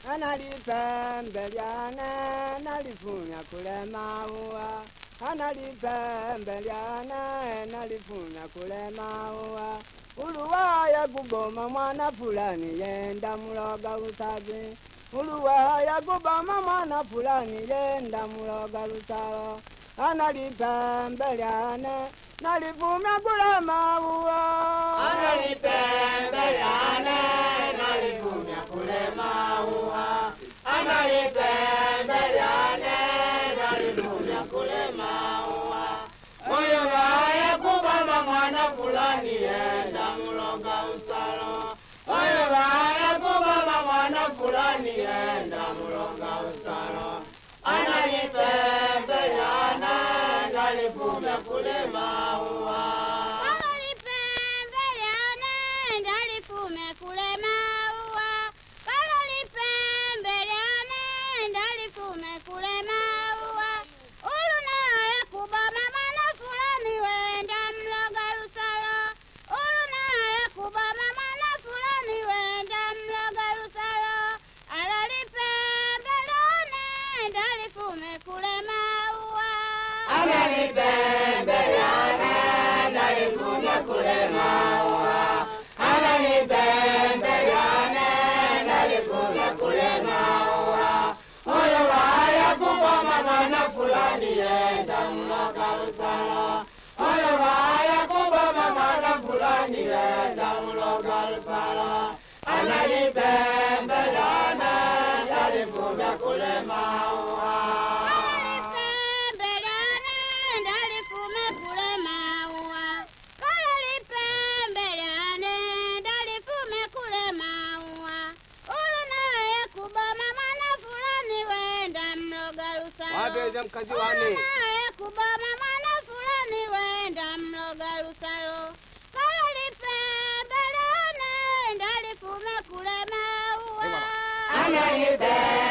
analipembeliane nalifunya kule maua, analipembeliane nalifunya kule maua. Uluwaya kuboma mwana fulani yenda muloga utazi, uluwaya kuboma mwana fulani yenda muloga lusalo. Analipembeliane nalifumya kule maua, analipembeliane nalifumya kule maua, analipembeliane nalifumya kule maua. Moyo waya kuboma mwana fulani yenda muloga usalo, moyo waya kuboma mwana fulani yenda muloga usalo. Analipembeliane nalifumya kule maua, analipembeliane nalifumya kule maua, analipembeliane nalifumya kule maua. Ulu naye kuboma mwana fulani wenda mloga lusalo, ulu naye kuboma mwana fulani wenda mloga lusalo. Analipembeliane nalifumya kule maua, analipembeliane nalifumya kule maua, analipembeliane nalifumya kule maua. Moyo waya kuboma mwana fulani yenda muloga lusalo, moyo waya kuboma mwana fulani yenda muloga lusalo. Analipembeliane nalifumya kule maua, analipembeliane nalifumya kule maua, analipembeliane nalifumya kule maua. Ulu naye kuboma mwana fulani wenda mloga lusalo, wapeza mkazi wane. ulu naye kuboma mwana fulani wenda mloga lusalo. Analipembeliane nalifumya kule maua, analipembeliane